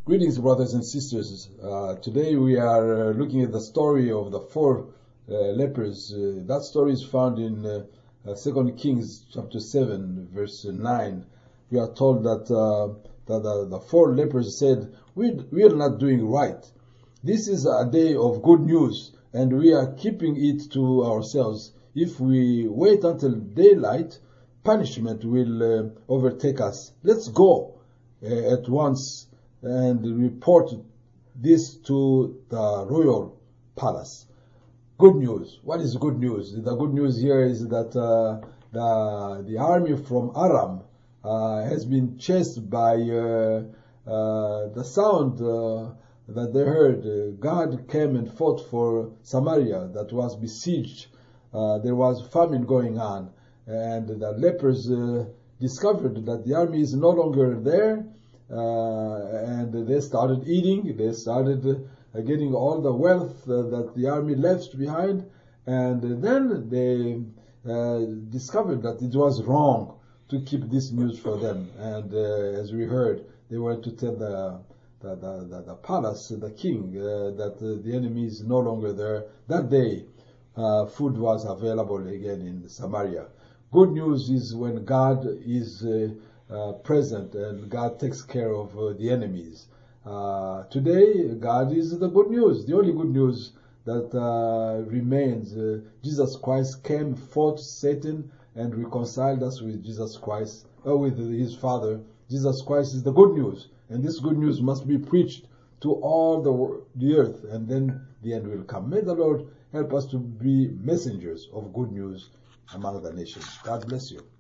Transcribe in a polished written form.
Greetings, brothers and sisters. Today we are looking at the story of the four lepers. That story is found in 2 Kings chapter 7, verse 9. We are told that the four lepers said, we are not doing right. This is a day of good news, and we are keeping it to ourselves. If we wait until daylight, punishment will overtake us. Let's go at once and report this to the royal palace. Good news. What is good news? The good news here is that the army from Aram has been chased by the sound that they heard. God came and fought for Samaria that was besieged. There was famine going on, and the lepers discovered that the army is no longer there. And they started eating. They started getting all the wealth that the army left behind, and then they discovered that it was wrong to keep this news for them. And as we heard, they went to tell the palace, the king, that the enemy is no longer there. That day, food was available again in Samaria. Good news is when God is present and God takes care of the enemies. Today, God is the good news. The only good news that remains. Jesus Christ came, fought Satan, and reconciled us with Jesus Christ, with his Father. Jesus Christ is the good news, and this good news must be preached to all the earth, and then the end will come. May the Lord help us to be messengers of good news among the nations. God bless you.